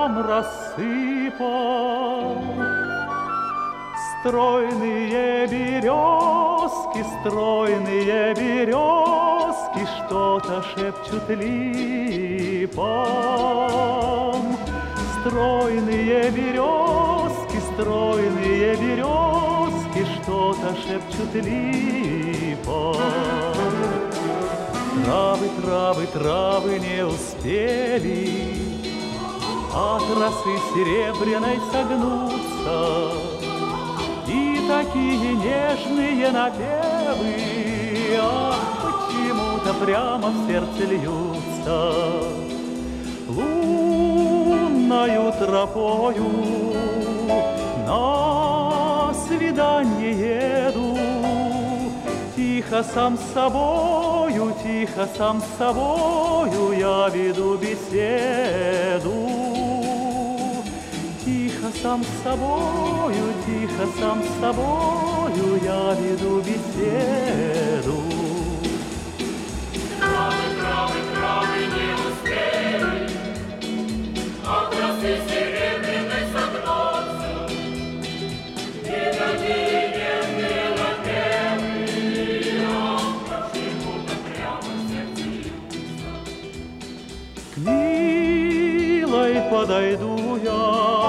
днем рассыпал. Стройные березки что-то шепчут липам. Стройные березки что-то шепчут липам. Травы не успели от росы серебряной согнуться, и такие нежные напевы, ах, почему-то прямо в сердце льются. Лунною тропою на свидание еду, тихо сам с собою я веду беседу. Тихо сам с собою я веду беседу. Травы не успели от росы серебряной согнуться, и такие нежные напевы, почему-то прямо в сердце льются. К милой подойду я,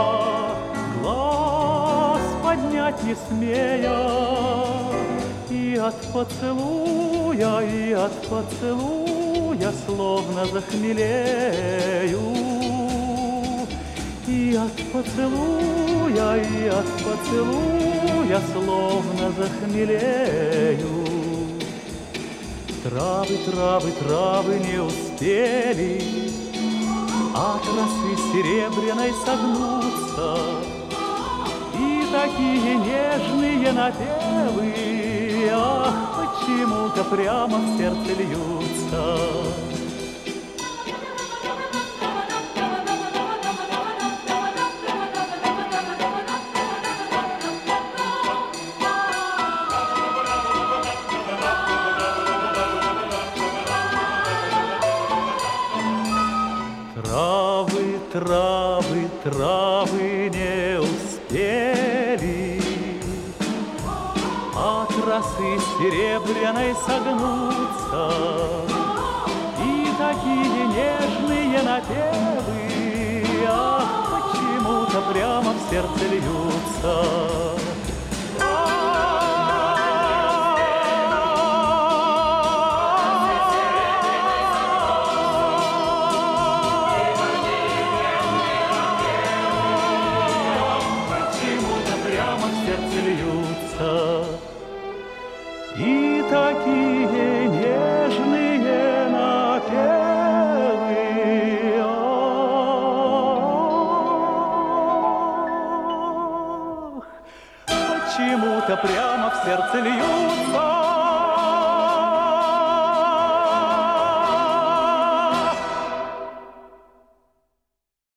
глаз поднять не смея, и от поцелуя словно захмелею. И от поцелуя словно захмелею. Травы не успели от росы серебряной согнуться, и такие нежные напевы, ах, почему-то прямо в сердце льются. Травы не успели от росы серебряной согнуться, и такие нежные напевы, ах, почему-то прямо в сердце льются. И такие нежные напевы, ах, почему-то прямо в сердце льются.